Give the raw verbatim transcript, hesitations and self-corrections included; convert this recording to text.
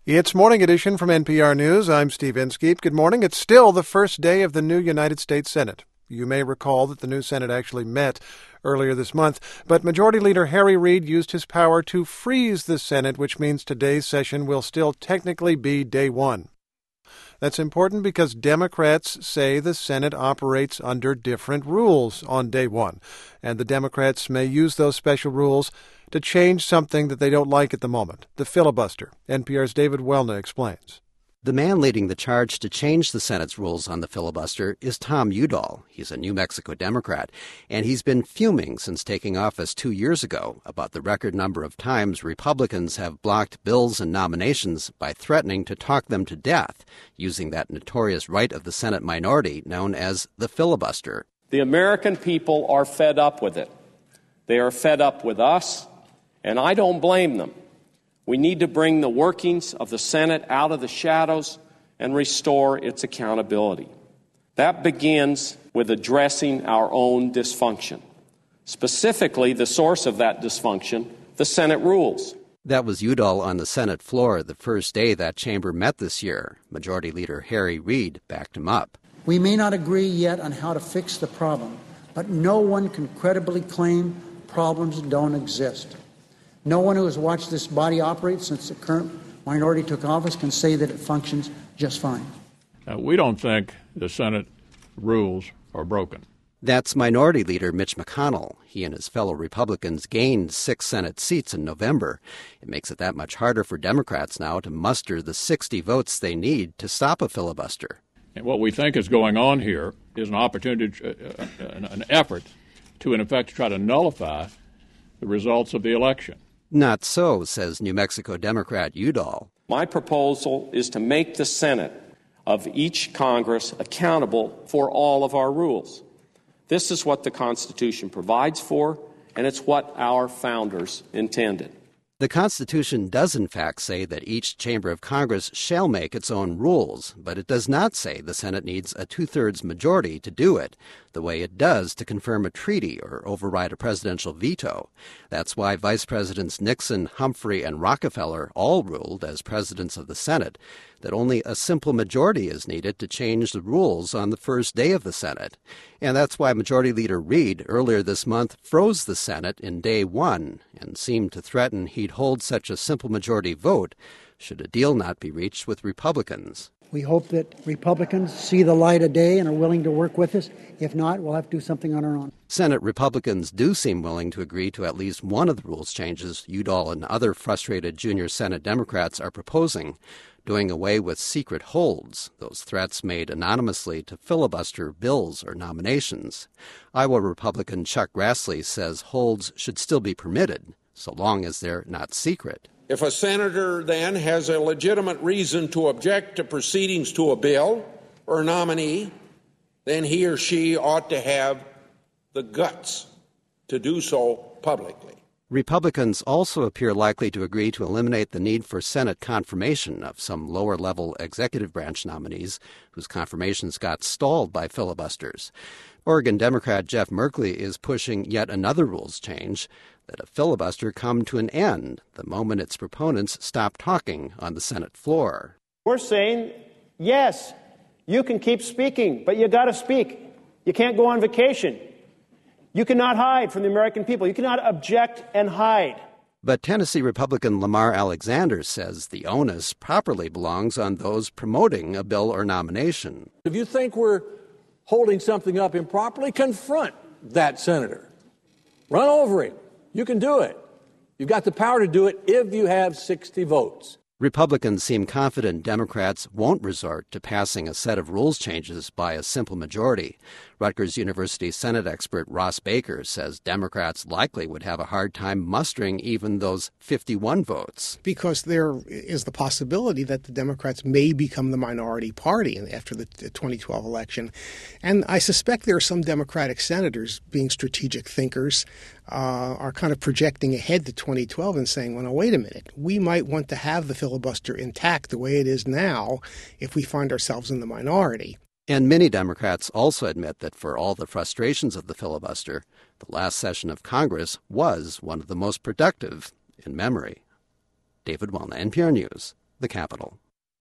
It's Morning Edition from N P R News. I'm Steve Inskeep. Good morning. It's still the first day of the new United States Senate. You may recall that the new Senate actually met earlier this month, but Majority Leader Harry Reid used his power to freeze the Senate, which means today's session will still technically be day one. That's important because Democrats say the Senate operates under different rules on day one, and the Democrats may use those special rules to change something that they don't like at the moment, the filibuster. N P R's David Welna explains. The man leading the charge to change the Senate's rules on the filibuster is Tom Udall. He's a New Mexico Democrat, and he's been fuming since taking office two years ago about the record number of times Republicans have blocked bills and nominations by threatening to talk them to death, using that notorious right of the Senate minority known as the filibuster. The American people are fed up with it. They are fed up with us, and I don't blame them. We need to bring the workings of the Senate out of the shadows and restore its accountability. That begins with addressing our own dysfunction, specifically the source of that dysfunction, the Senate rules. That was Udall on the Senate floor the first day that chamber met this year. Majority Leader Harry Reid backed him up. We may not agree yet on how to fix the problem, but no one can credibly claim problems don't exist. No one who has watched this body operate since the current minority took office can say that it functions just fine. Uh, we don't think the Senate rules are broken. That's Minority Leader Mitch McConnell. He and his fellow Republicans gained six Senate seats in November. It makes it that much harder for Democrats now to muster the sixty votes they need to stop a filibuster. And what we think is going on here is an opportunity, uh, an, an effort to, in effect, try to nullify the results of the election. Not so, says New Mexico Democrat Udall. My proposal is to make the Senate of each Congress accountable for all of our rules. This is what the Constitution provides for, and it's what our founders intended. The Constitution does, in fact, say that each chamber of Congress shall make its own rules, but it does not say the Senate needs a two-thirds majority to do it, the way it does to confirm a treaty or override a presidential veto. That's why Vice Presidents Nixon, Humphrey, and Rockefeller all ruled, as presidents of the Senate, that only a simple majority is needed to change the rules on the first day of the Senate. And that's why Majority Leader Reid earlier this month froze the Senate in day one and seemed to threaten he'd hold such a simple majority vote should a deal not be reached with Republicans. We hope that Republicans see the light of day and are willing to work with us. If not, we'll have to do something on our own. Senate Republicans do seem willing to agree to at least one of the rules changes Udall and other frustrated junior Senate Democrats are proposing, doing away with secret holds, those threats made anonymously to filibuster bills or nominations. Iowa Republican Chuck Grassley says holds should still be permitted, so long as they're not secret. If a senator then has a legitimate reason to object to proceedings to a bill or nominee, then he or she ought to have the guts to do so publicly. Republicans also appear likely to agree to eliminate the need for Senate confirmation of some lower-level executive branch nominees whose confirmations got stalled by filibusters. Oregon Democrat Jeff Merkley is pushing yet another rules change, that a filibuster come to an end the moment its proponents stop talking on the Senate floor. We're saying, yes, you can keep speaking, but you got to speak. You can't go on vacation. You cannot hide from the American people. You cannot object and hide. But Tennessee Republican Lamar Alexander says the onus properly belongs on those promoting a bill or nomination. If you think we're holding something up improperly, confront that senator. Run over him. You can do it. You've got the power to do it if you have sixty votes. Republicans seem confident Democrats won't resort to passing a set of rules changes by a simple majority. Rutgers University Senate expert Ross Baker says Democrats likely would have a hard time mustering even those fifty-one votes. Because there is the possibility that the Democrats may become the minority party after the twenty twelve election. And I suspect there are some Democratic senators, being strategic thinkers, uh, are kind of projecting ahead to twenty twelve and saying, well, now, wait a minute, we might want to have the filibuster intact the way it is now if we find ourselves in the minority. And many Democrats also admit that for all the frustrations of the filibuster, the last session of Congress was one of the most productive in memory. David Welna, N P R News. the Capitol.